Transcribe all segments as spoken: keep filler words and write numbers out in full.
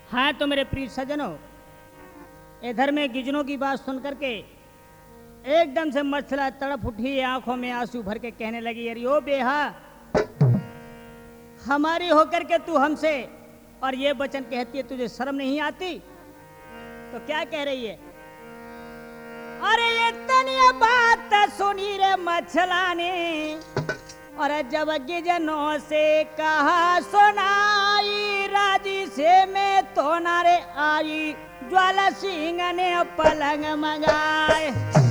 हाँ तो मेरे प्रिय सज्जनों, इधर में गिजनों की बात सुन करके एकदम से मछला तड़प उठी, आंखों में आंसू भर के कहने लगी, अरे ओ बेहा, हमारी होकर के तू हमसे और ये वचन कहती है, तुझे शर्म नहीं आती? तो क्या कह रही है? अरे इतनी बात सुनी रे मछला ने, और जब गिजनों से कहा सुनाई, राजी से मैं तो नारे आई, ज्वाला सिंह ने पलंग मंगाए।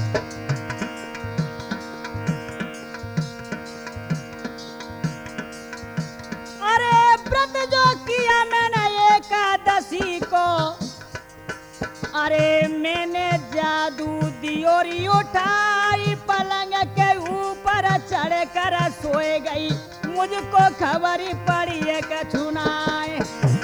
अरे व्रत जो किया मैंने एकादशी को, अरे मैंने जादू दियोरी उठाई, पलंग के ऊपर चढ़ कर सोए गई, मुझको खबर पड़ी है कछुनाए।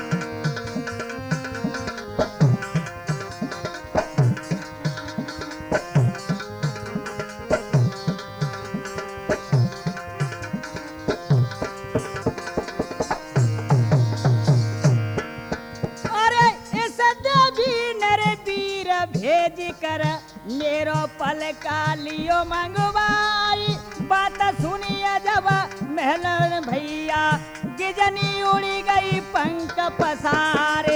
अरे इस देवी नरे वीर भेज कर मेरो पल का लियो मंगवाई, बात सुनिए जब महलन भैया, गिजनी उड़ी गई पंख पसारे।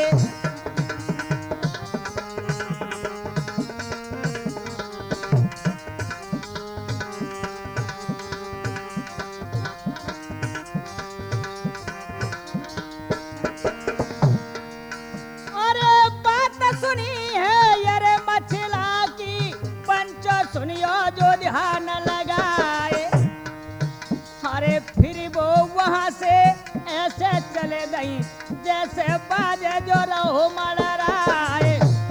अरे बात सुनी है यारे मछला की, पंचो सुनियो जो ध्यान लगाए। अरे फिर वो वहां से ऐसे चले गई, जैसे बाजे जो रहो मलराए।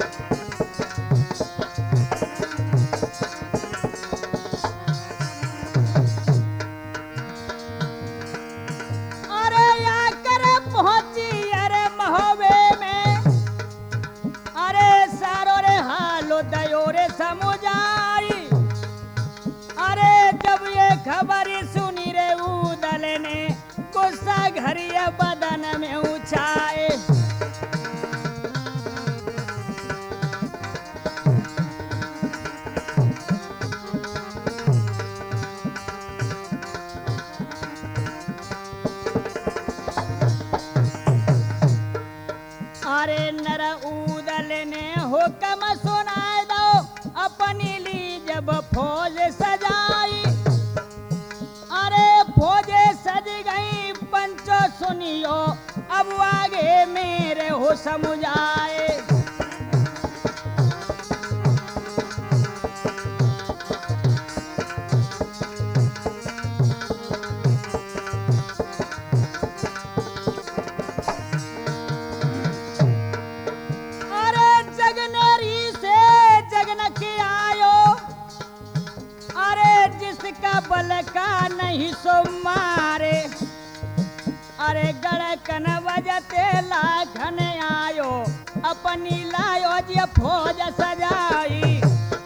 अरे आकर पहुंची अरे महोबे में, अरे सारो रे हालो दयो रे समुझाई। अरे जब ये खबर सुनी रे उदल ने, गुस्सा घरिया बदन में उछाए। अरे नर उदल ने हुक्म सुनाए दो, अपनी ली जब फौज सजाई। अरे फौजे सज गई, पंचो सुनियो अब आगे मेरे हो समुझाए। अरे जगनेरी से जगन के आयो, अरे जिसका बल का नहीं सो मारे। अरे गड़कन बजते लाखन आयो, अपनी लायो जी फौज सजाई।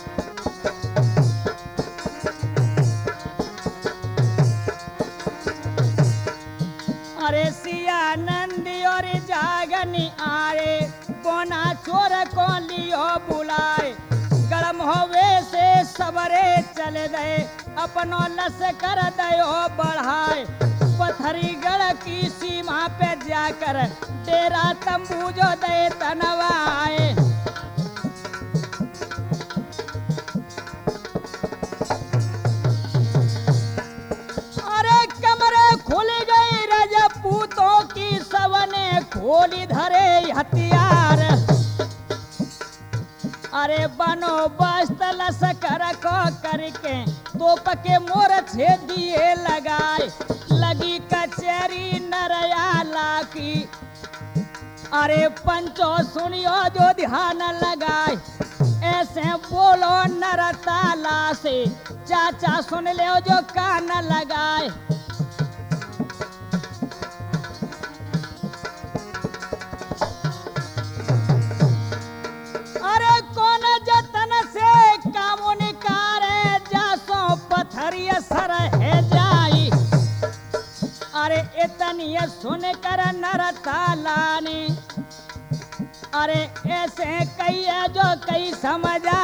अरे सिया नंदी और जागनी आए, कोना चोर को लियो बुलाए। गरम होवे से सबरे चले गए, अपनो लश्कर दयो बढ़ाए। पथरी गढ़ की सीमा पे जाकर, तेरा तंबू जो दे तनवाए। अरे कमरे खुल गई रजपूतों की, सबने खोली धरे हथियार। अरे बनो बस्त लश्कर को करके, तोप के मोर छे दिए लगाए। लगी कचहरी नरयाला की, अरे पंचो सुनियो जो ध्यान लगाए। ऐसे बोलो नरताला से, चाचा सुन ले जो कान लगाए। अरे कौन जतन से कामो निकारे, जासो पथरिया सर है जाई। अरे इतनी सुन कर नरताला ने अरे ऐसे कई है जो कई समझा